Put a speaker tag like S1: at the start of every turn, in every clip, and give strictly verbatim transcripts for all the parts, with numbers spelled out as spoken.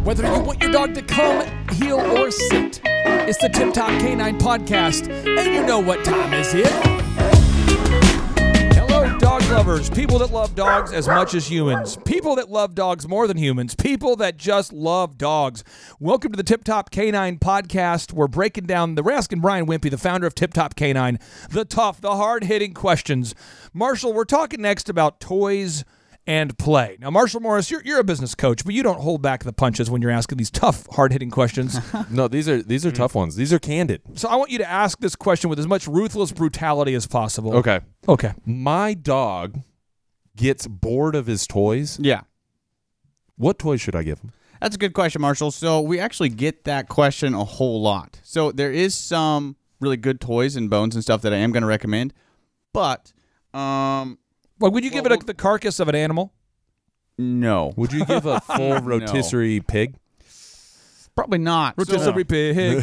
S1: Whether you want your dog to come, heel, or sit, it's the Tip Top Canine Podcast, and you know what time is it. Hello, dog lovers, people that love dogs as much as humans, people that love dogs more than humans, people that just love dogs. Welcome to the Tip Top Canine Podcast. We're breaking down the, we're asking Brian Wimpy, the founder of Tip Top Canine, the tough, the hard-hitting questions. Marshall, we're talking next about toys and play. Now, Marshall Morris, you're you're a business coach, but you don't hold back the punches when you're asking these tough, hard-hitting questions.
S2: No, these are these are tough ones. These are candid.
S1: So I want you to ask this question with as much ruthless brutality as possible.
S2: Okay.
S1: Okay.
S2: My dog gets bored of his toys.
S3: Yeah.
S2: What toys should I give him?
S3: That's a good question, Marshall. So we actually get that question a whole lot. So there is some really good toys and bones and stuff that I am going to recommend, but um,
S1: Well, would you give
S3: well,
S1: it a, the carcass of an animal?
S3: no,
S2: Would you give a full rotisserie pig?
S3: probably not.
S1: Rotisserie pig.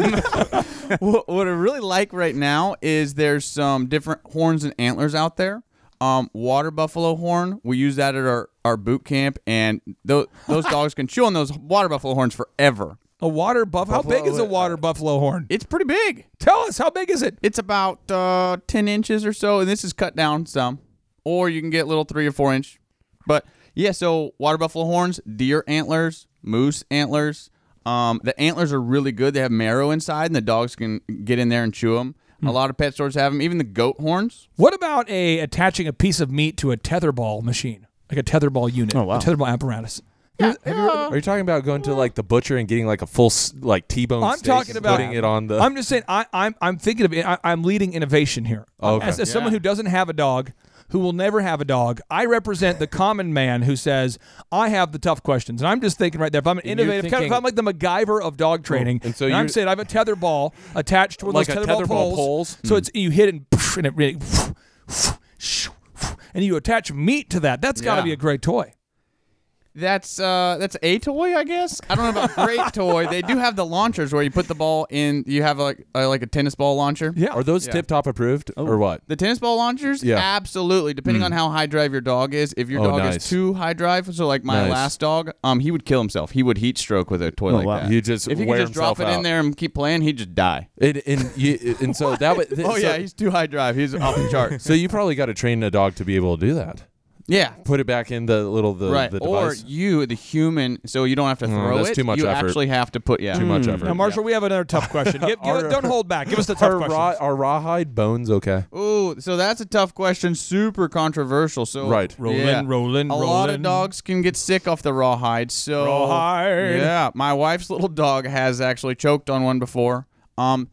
S3: what, what I really like right now is there's some different horns and antlers out there. Um, water buffalo horn, we use that at our, our boot camp, and th- those dogs can chew on those water buffalo horns forever.
S1: A water buff. How
S2: Buffalo,
S1: big is a water
S2: uh,
S1: buffalo horn?
S3: It's pretty big.
S1: Tell us, how big is it?
S3: It's about uh, ten inches or so, and this is cut down some. Or you can get little three or four inch. But, yeah, so water buffalo horns, deer antlers, moose antlers. Um, the antlers are really good. They have marrow inside, and the dogs can get in there and chew them. A lot of pet stores have them. Even the goat horns.
S1: What about a attaching a piece of meat to a tetherball machine, like a tetherball unit,
S3: Oh, wow.
S1: a tetherball apparatus?
S3: Yeah,
S2: Are you talking about going to like the butcher and getting like a full s- like T-bone
S1: I'm
S2: steak
S1: talking
S2: and
S1: about-
S2: putting it on the?
S1: I'm just saying. I, I'm I'm thinking of it. I, I'm leading innovation here.
S2: Okay.
S1: As, as someone
S3: Yeah.
S1: who doesn't have a dog, who will never have a dog, I represent the common man who says I have the tough questions, and I'm just thinking right there. If I'm an
S2: And you're
S1: innovative, kind of, if I'm like the MacGyver of dog training,
S2: and so
S1: and I'm
S2: you're-
S1: saying I have a tether ball attached to one
S2: Like
S1: of those
S2: a
S1: tetherball,
S2: tetherball
S1: poles,
S2: poles?
S1: so it's you hit it and, and it really, and you attach meat to that. That's got to
S3: Yeah.
S1: be a great toy.
S3: That's uh, that's a toy, I guess. I don't know about great toy. They do have the launchers where you put the ball in. You have like uh, like a tennis ball launcher.
S1: Yeah.
S2: Are those
S3: Yeah.
S2: tip-top approved or what?
S3: The tennis ball launchers?
S2: Yeah.
S3: Absolutely. Depending on how high drive your dog is. If your
S2: Oh,
S3: dog
S2: nice.
S3: is too high drive, so like my
S2: Nice.
S3: last dog, um, he would kill himself. He would heat stroke with a toy like
S4: wow.
S3: that.
S2: You just
S3: if he
S2: wear
S3: could just drop
S2: himself
S3: it
S2: out.
S3: in there and keep playing, he'd just die.
S2: And, and, you, and so that would.
S3: Oh
S2: so,
S3: yeah, he's too high drive. He's off the chart.
S2: So you probably got to train a dog to be able to do that.
S3: Yeah.
S2: Put it back in the little the,
S3: right.
S2: the
S3: Or
S2: device.
S3: you, the human, so you don't have to
S2: No,
S3: throw
S2: that's
S3: it.
S2: too much
S3: you
S2: effort.
S3: actually have to put yeah.
S2: Too much effort.
S1: Now, Marshall, we have another tough question. Give, give,
S2: Are-
S1: don't hold back. Give us the tough
S2: Are,
S1: questions.
S2: raw, are rawhide bones okay?
S3: Ooh, so that's a tough question. Super controversial. So
S2: Right.
S1: Rolling,
S3: yeah.
S1: rolling,
S3: A
S1: rolling.
S3: lot of dogs can get sick off the rawhide. So
S1: Rawhide.
S3: Yeah, my wife's little dog has actually choked on one before. Um,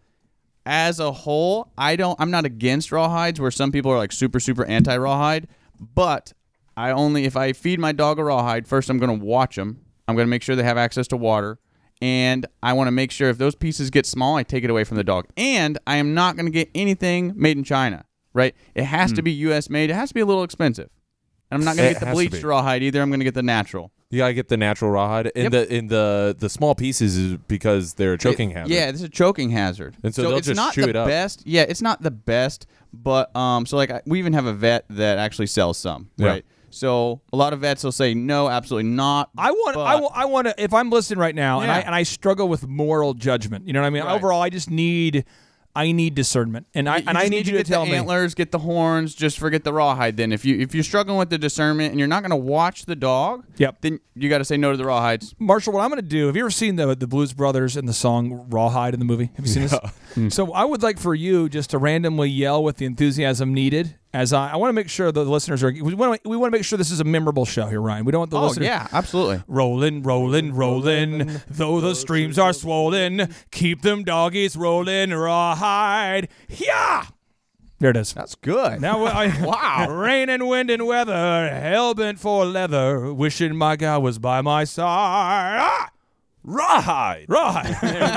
S3: as a whole, I don't. I'm not against rawhides. Where some people are like super, super anti rawhide, but I only if I feed my dog a rawhide, first I'm going to watch them. I'm going to make sure they have access to water. And I want to make sure if those pieces get small, I take it away from the dog. And I am not going to get anything made in China, right? It has to be U S made. It has to be a little expensive. And I'm not going
S2: It
S3: to get the
S2: has to
S3: bleached
S2: be.
S3: rawhide either. I'm going to get the natural.
S2: You gotta get the natural rawhide, and
S3: Yep.
S2: the in the the small pieces is because they're a choking
S3: It-
S2: hazard.
S3: Yeah, this is a choking hazard.
S2: And so they'll
S3: it's
S2: just
S3: not
S2: chew
S3: the
S2: it up.
S3: best. Yeah, it's not the best, but um, so like I, we even have a vet that actually sells some,
S2: Yeah.
S3: right? So a lot of vets will say no, absolutely not.
S1: I want,
S3: but,
S1: I want, I want to. If I'm listening right now, and I
S3: Yeah.
S1: and I struggle with moral judgment, you know what I mean.
S3: Right.
S1: Overall, I just need, I need discernment, and I
S3: You
S1: and I
S3: just
S1: need you to
S3: get
S1: tell
S3: the
S1: me.
S3: antlers, get the horns. Just forget the rawhide. Then if you if you're struggling with the discernment and you're not going to watch the dog,
S1: Yep.
S3: then you got to say no to the rawhides.
S1: Marshall, what I'm going to do, have you ever seen the the Blues Brothers and the song Rawhide in the movie? Have you seen this? So I would like for you just to randomly yell with the enthusiasm needed. As I, I want to make sure the listeners are, we want to, we want to make sure this is a memorable show here, Ryan. We don't want the
S3: Oh
S1: listeners.
S3: yeah, absolutely.
S1: Rolling, rolling, rolling, though the streams are swollen, keep them doggies rolling, rawhide. Yeah! There it is.
S3: That's good.
S1: Now, I,
S3: Wow.
S1: Rain and wind and weather, hell bent for leather, wishing my guy was by my side. Ah!
S2: Rawhide.
S1: Rawhide.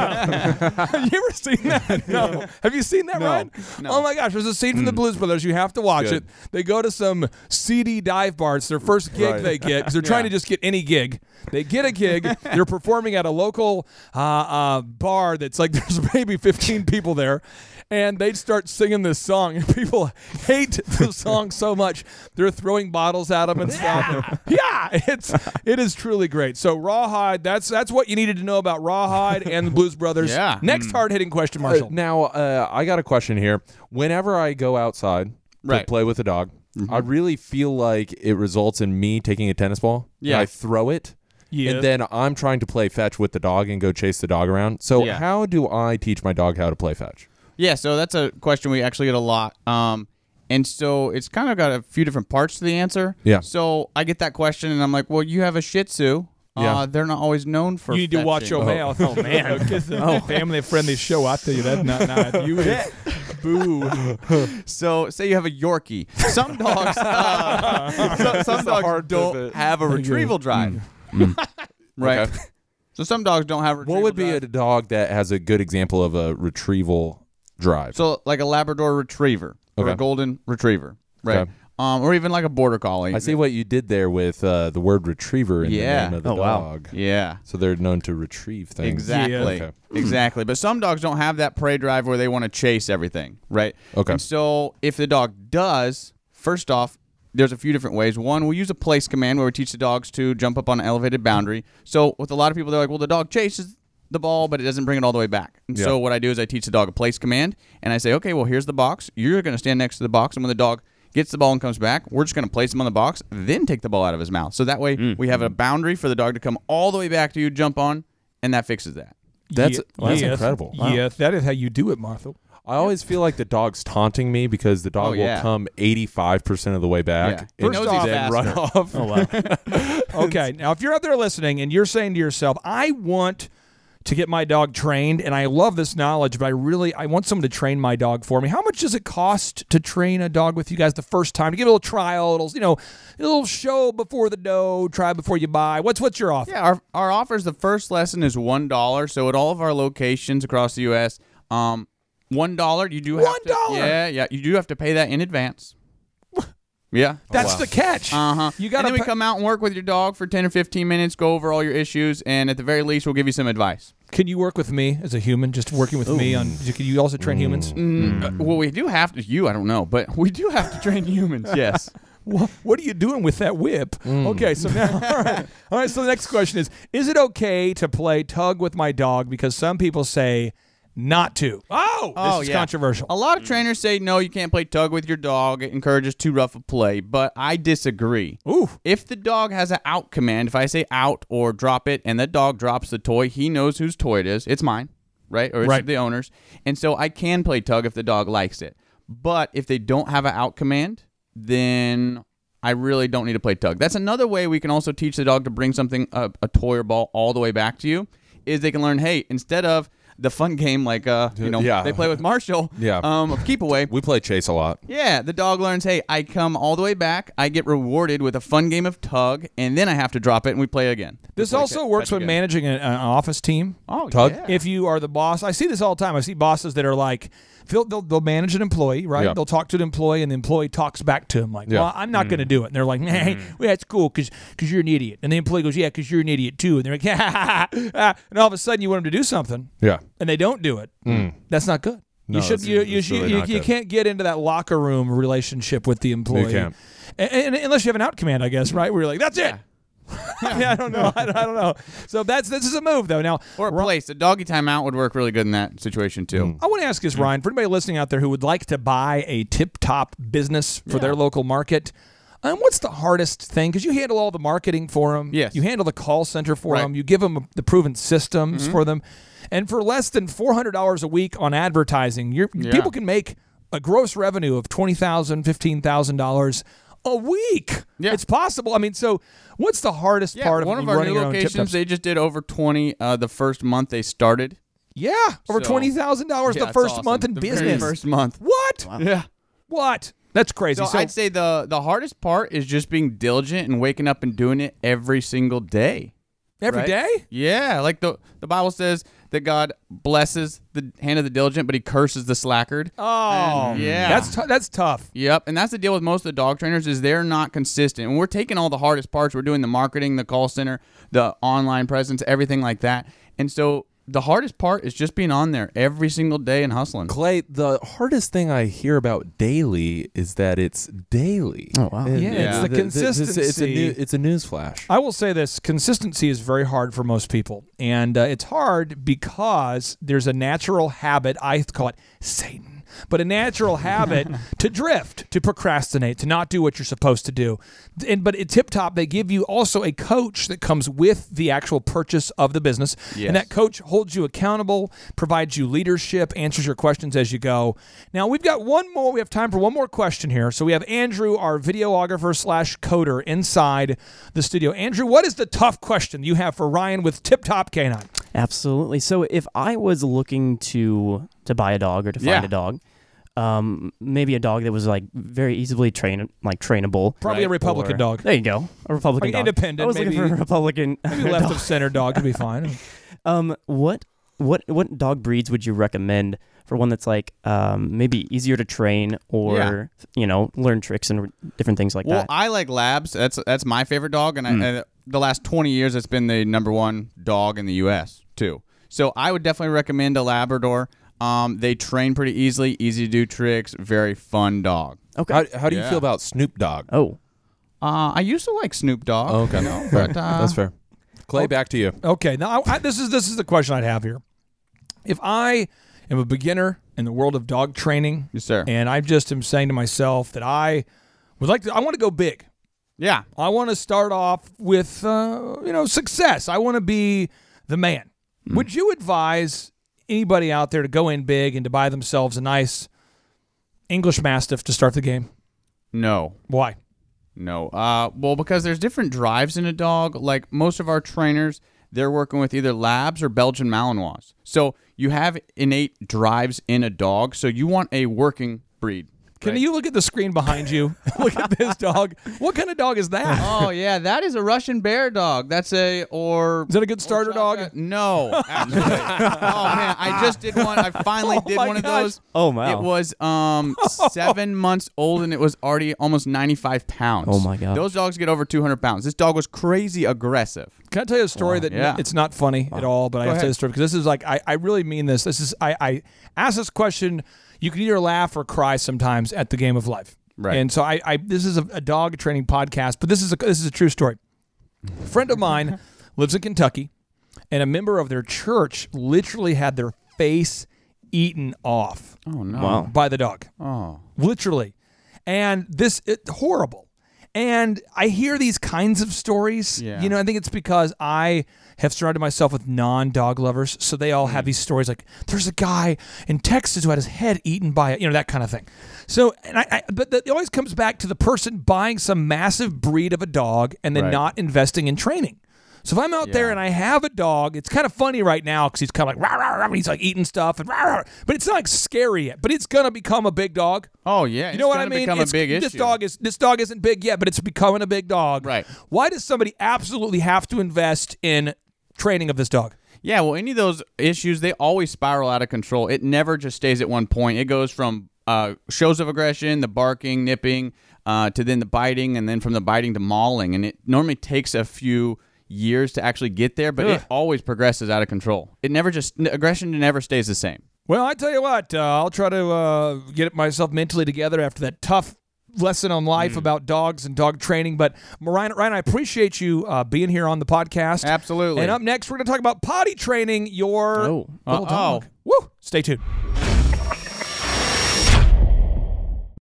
S1: Have you ever seen that? No. Have you seen that,
S3: No.
S1: Ryan?
S3: No.
S1: Oh my gosh, there's a scene from the Blues Brothers. You have to watch
S2: Good.
S1: it. They go to some seedy dive bar. It's their first gig
S2: Right.
S1: they get because they're trying to just get any gig. They get a gig. They're performing at a local uh, uh, bar that's like there's maybe fifteen people there. and they'd start singing this song, and people hate the song so much they're throwing bottles at them and stuff. Yeah, it's it is truly great. So Rawhide, that's that's what you needed to know about Rawhide and the Blues Brothers.
S3: Yeah.
S1: Next hard hitting question, Marshall.
S2: Uh, now, uh, I got a question here. Whenever I go outside
S3: Right.
S2: to play with a dog,
S3: Mm-hmm.
S2: I really feel like it results in me taking a tennis ball.
S3: Yeah.
S2: And I throw it.
S1: Yeah.
S2: And then I'm trying to play fetch with the dog and go chase the dog around. So
S3: Yeah.
S2: how do I teach my dog how to play fetch?
S3: Yeah, so that's a question we actually get a lot. Um, and so it's kind of got a few different parts to the answer.
S2: Yeah.
S3: So I get that question, and I'm like, well, you have a Shih Tzu.
S2: Yeah.
S3: Uh, they're not always known for
S1: You need to watch
S3: fetching.
S1: your mouth. Oh, man. It's a family-friendly show. I tell you, that's not nice. You boo.
S3: So say you have a Yorkie. Some dogs, uh, so, some dogs
S2: hard
S3: don't
S2: pivot.
S3: have a retrieval drive. Right.
S2: Okay.
S3: So some dogs don't have a retrieval
S2: What would be
S3: drive.
S2: a dog that has a good example of a retrieval drive?
S3: So like a Labrador Retriever or
S2: Okay.
S3: a Golden Retriever, right?
S2: Okay.
S3: Um, or even like a Border Collie.
S2: I see what you did there with uh, the word retriever in
S3: Yeah.
S2: the name of the
S4: Oh, wow.
S2: dog.
S3: Yeah.
S2: So they're known to retrieve things.
S3: Exactly.
S2: Okay.
S3: Exactly. But some dogs don't have that prey drive where they want to chase everything, right?
S2: Okay.
S3: And so if the dog does, first off, there's a few different ways. One, we use a place command where we teach the dogs to jump up on an elevated boundary. So with a lot of people, they're like, well, the dog chases the ball, but it doesn't bring it all the way back. And
S2: Yeah.
S3: so what I do is I teach the dog a place command, and I say, okay, well, here's the box. You're going to stand next to the box, and when the dog gets the ball and comes back, we're just going to place him on the box, then take the ball out of his mouth. So that way we have a boundary for the dog to come all the way back to you, jump on, and that fixes that.
S2: That's-
S1: Ye-
S2: that's
S1: yes.
S2: incredible. Wow.
S1: Yes, that is how you do it, Martha.
S2: I always feel like the dog's taunting me because the dog
S3: Oh, yeah.
S2: will come eighty-five percent of the way back
S3: Yeah.
S2: and
S3: First off-
S2: then run
S3: faster.
S2: off.
S4: Oh, wow.
S1: Okay, now if you're out there listening and you're saying to yourself, I want to get my dog trained, and I love this knowledge, but I really I want someone to train my dog for me. How much does it cost to train a dog with you guys the first time? To give it a little trial, a little, you know, a little show before the dough, try before you buy. What's what's your offer?
S3: Yeah, our our offers, the first lesson is one dollar. So at all of our locations across the U S, um, one dollar. You do have
S1: One
S3: to,
S1: dollar?
S3: Yeah, yeah. You do have to pay that in advance. Yeah.
S1: That's
S2: wow.
S1: the catch.
S3: Uh huh.
S1: You
S3: And
S1: got
S3: then we
S1: to.
S3: come out and work with your dog for ten or fifteen minutes, go over all your issues, and at the very least, we'll give you some advice.
S1: Can you work with me as a human? Just working with me on. Can you also train humans?
S3: Mm, uh, well, we do have to. You, I don't know, but we do have to train humans. Yes.
S1: What, what are you doing with that whip? Okay, so now, all right. All right, so the next question is, is it okay to play tug with my dog? Because some people say not to. Oh, this
S3: Oh,
S1: is
S3: yeah.
S1: controversial.
S3: A lot of trainers say no, you can't play tug with your dog. It encourages too rough a play, but I disagree.
S1: Ooh.
S3: If the dog has an out command, if I say out or drop it, and the dog drops the toy, he knows whose toy it is. It's mine, right? Or it's
S1: Right.
S3: the owner's. And so I can play tug if the dog likes it. But if they don't have an out command, then I really don't need to play tug. That's another way we can also teach the dog to bring something, a, a toy or ball, all the way back to you, is they can learn, hey, instead of the fun game like, uh, you know,
S2: Yeah.
S3: they play with Marshall,
S2: Yeah.
S3: um, of keep away.
S2: We play chase a lot.
S3: Yeah, the dog learns, hey, I come all the way back, I get rewarded with a fun game of tug, and then I have to drop it and we play again.
S1: This
S3: We play
S1: also
S3: ca-
S1: works
S3: fetch
S1: when
S3: again.
S1: managing an, an office team.
S3: Oh,
S2: Tug?
S3: yeah.
S1: If you are the boss, I see this all the time. I see bosses that are like, they'll, they'll, they'll manage an employee, right?
S2: Yeah.
S1: They'll talk to an employee, and the employee talks back to him like,
S2: Yeah.
S1: well, I'm not going to do it. And they're like, hey, well, that's cool because you're an idiot. And the employee goes, yeah, because you're an idiot too. And they're like, ha, ha, ha, ha. And all of a sudden you want them to do something,
S2: Yeah.
S1: and they don't do it. That's not good.
S2: No,
S1: you should
S2: it's-
S1: you you,
S2: it's
S1: should,
S2: really
S1: you,
S2: not
S1: you
S2: good.
S1: can't get into that locker room relationship with the employee.
S2: can't.
S1: And, and- unless you have an out command, I guess, right? Where you're like, that's it. Yeah, I don't know. I, don't- I don't know. So that's this is a move though. Now,
S3: Or a
S1: Ron-
S3: place. A doggy timeout would work really good in that situation too.
S1: I want to ask this, Ryan, for anybody listening out there who would like to buy a tip-top business for their local market. Um, what's the hardest thing? Because you handle all the marketing for them.
S3: Yes.
S1: You handle the call center for
S3: Right.
S1: them. You give them the proven systems for them. And for less than four hundred dollars a week on advertising, you're,
S3: Yeah.
S1: people can make a gross revenue of twenty thousand dollars, fifteen thousand dollars a week.
S3: Yeah.
S1: It's possible. I mean, so what's the hardest
S3: Yeah,
S1: part
S3: one
S1: of
S3: of our
S1: running
S3: new
S1: your own
S3: locations,
S1: tip-tops?
S3: they just did over twenty uh, the first month they started.
S1: Yeah, over
S3: So-
S1: twenty thousand dollars
S3: Yeah,
S1: the
S3: it's
S1: first
S3: awesome.
S1: month in
S3: The
S1: business.
S3: very first month.
S1: What?
S3: Yeah.
S1: What? That's crazy.
S3: So,
S1: So,
S3: I'd say the the hardest part is just being diligent and waking up and doing it every single day.
S1: every
S3: right?
S1: day?
S3: Yeah, like the the Bible says that God blesses the hand of the diligent, but He curses the slackard.
S1: Oh,
S3: And, yeah.
S1: That's t- that's tough.
S3: Yep, and that's the deal with most of the dog trainers is they're not consistent. And we're taking all the hardest parts. We're doing the marketing, the call center, the online presence, everything like that. And so the hardest part is just being on there every single day and hustling.
S2: Clay, the hardest thing I hear about daily is that it's daily.
S4: Oh, wow.
S2: And
S1: Yeah,
S3: it's
S1: the
S2: th- th- It's, it's a
S1: consistency.
S2: new, it's a news flash.
S1: I will say this: consistency is very hard for most people, and uh, it's hard because there's a natural habit. I call it Satan. But a natural habit to drift, to procrastinate, to not do what you're supposed to do. And but at Tip Top, they give you also a coach that comes with the actual purchase of the business.
S3: Yes.
S1: And that coach holds you accountable, provides you leadership, answers your questions as you go. Now, we've got one more. We have time for one more question here. So we have Andrew, our videographer slash coder, inside the studio. Andrew, what is the tough question you have for Ryan with Tip Top Canine?
S4: Absolutely. So if I was looking to to buy a dog or to find
S3: Yeah.
S4: a dog, um, maybe a dog that was like very easily train like trainable.
S1: Probably a
S3: Right,
S1: Republican
S4: or-
S1: dog.
S4: There you go, a Republican
S1: Like
S4: dog.
S1: independent,
S4: I was
S1: maybe-
S4: looking for a Republican.
S1: Maybe left
S4: dog.
S1: of center dog would be fine.
S4: Um, what what what dog breeds would you recommend for one that's like um maybe easier to train or you know learn tricks and different things like
S3: Well,
S4: that?
S3: I like Labs. That's that's my favorite dog, and, I,
S4: Mm.
S3: and the last twenty years, it's been the number one dog in the U S too. So I would definitely recommend a Labrador. Um, they train pretty easily, easy to do tricks, very fun dog.
S4: Okay.
S2: How, how do you
S3: Yeah.
S2: feel about Snoop Dogg?
S4: oh,
S3: Uh, I used to like Snoop Dogg.
S2: Oh, okay.
S3: you know,
S2: Fair.
S3: but, uh,
S2: That's fair. Clay, back to you.
S1: Okay, now I, I, this is this is the question I'd have here. If I am a beginner in the world of dog training,
S3: Yes, sir.
S1: and I just am saying to myself that I would like to, I want to go big.
S3: Yeah.
S1: I want to start off with, uh, you know, success. I want to be the man. Would you advise anybody out there to go in big and to buy themselves a nice English Mastiff to start the game?
S3: No.
S1: Why?
S3: No. Uh, well, because there's different drives in a dog. Like most of our trainers, they're working with either Labs or Belgian Malinois. So you have innate drives in a dog. So you want a working breed.
S1: Can
S3: right?
S1: you look at the screen behind you? Look at this dog. What kind of dog is that?
S3: Oh yeah, that is a Russian bear dog. That's a or
S1: Is that a good starter dog?
S3: Ostrava- No, actually. Oh man, I just did one. I finally
S1: Oh,
S3: did
S1: my
S3: one of
S1: gosh.
S3: those.
S4: oh wow.
S3: It was um seven months old and it was already almost ninety-five pounds.
S4: Oh, my God.
S3: Those dogs get over two hundred pounds. This dog was crazy aggressive.
S1: Can I tell you a story
S4: Wow.
S1: that
S3: Yeah.
S1: it's not funny at all, but I
S3: Go
S1: have to tell you
S3: ahead.
S1: a story because this is like I, I really mean this. This is I, I ask this question. You can either laugh or cry sometimes at the game of life.
S3: Right.
S1: And so I, I this is a, a dog training podcast, but this is a this is a true story. A friend of mine lives in Kentucky, and a member of their church literally had their face eaten off
S3: Oh no.
S4: Wow.
S1: by the dog.
S3: Oh.
S1: Literally. And this it, horrible. And I hear these kinds of stories.
S3: Yeah.
S1: You know, I think it's because I have surrounded myself with non-dog lovers, so they all have these stories like there's a guy in Texas who had his head eaten by it, you know, that kind of thing. So, and I, I but the, it always comes back to the person buying some massive breed of a dog and then
S3: Right.
S1: not investing in training. So if I'm out there
S3: Yeah.
S1: and I have a dog, it's kind of funny right now because he's kind of like rah, rah, rah, and he's like eating stuff and rah, rah, rah, but it's not like scary yet. But it's gonna become a big dog.
S3: Oh yeah.
S1: You know what I
S3: It's
S1: mean?
S3: gonna become
S1: It's-
S3: a big
S1: this
S3: issue.
S1: dog is this dog isn't big yet, but it's becoming a big dog.
S3: Right.
S1: Why does somebody absolutely have to invest in training of this dog?
S3: Yeah, well, any of those issues, they always spiral out of control. It never just stays at one point. It goes from uh, shows of aggression, the barking, nipping, uh, to then the biting, and then from the biting to mauling. And it normally takes a few years to actually get there, but
S1: Ugh.
S3: it always progresses out of control. It never just, aggression never stays the same.
S1: Well, I tell you what, uh, I'll try to uh, get myself mentally together after that tough lesson on life
S3: Mm.
S1: about dogs and dog training. But Ryan, Ryan, I appreciate you uh, being here on the podcast.
S3: Absolutely.
S1: And up next, we're going to talk about potty training your
S4: Oh.
S1: little
S3: Uh-oh.
S1: dog. Woo! Stay tuned.